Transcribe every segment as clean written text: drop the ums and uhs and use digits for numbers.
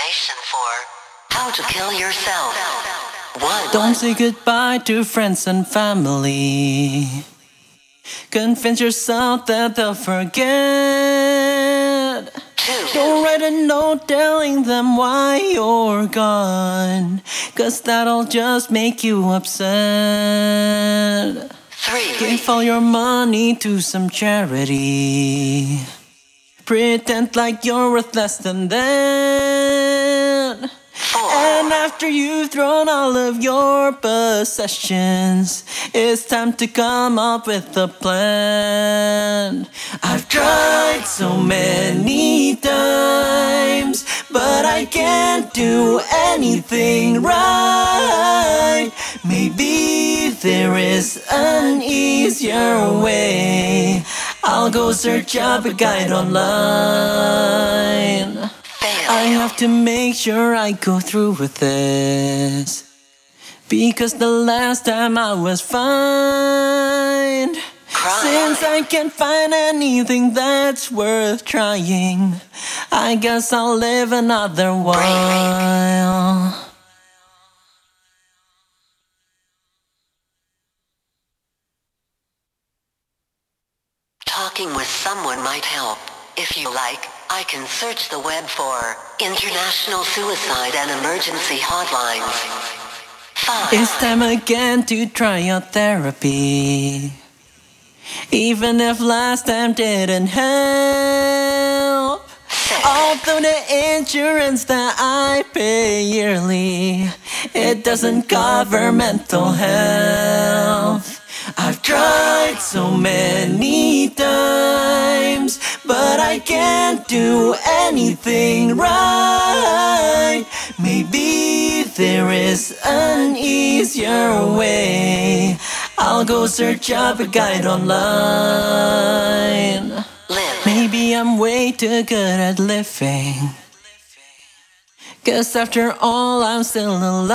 information for how to kill yourself. 1. Don't say goodbye to friends and family. Convince yourself that they'll forget. 2. Don't write a note telling them why you're gone, 'cause that'll just make you upset. 3. Give all your money to some charity. Pretend like you're worth less than that. 4. And after you've thrown all of your possessions, it's time to come up with a plan. I've tried so many times, but I can't do anything right. Maybe there is an easier way. I'll go search up a guide online. I have to make sure I go through with this, because the last time I was fine. Since I can't find anything that's worth trying, I guess I'll live another while. Talking with someone might help. If you like, I can search the web for international suicide and emergency hotlines. 5. It's time again to try out therapy, even if last time didn't help. 6. Although the insurance that I pay yearly, it doesn't cover mental health. I've tried so many times, but I can't do anything right. Maybe there is an easier way. I'll go search up a guide online. Maybe I'm way too good at living, 'cause after all I'm still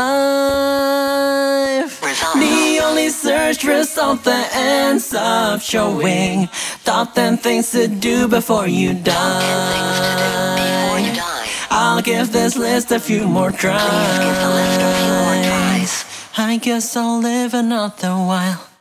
alive. The only search result that ends up showing top 10 things to do before you die. I'll give this list a few more tries. I guess I'll live another while.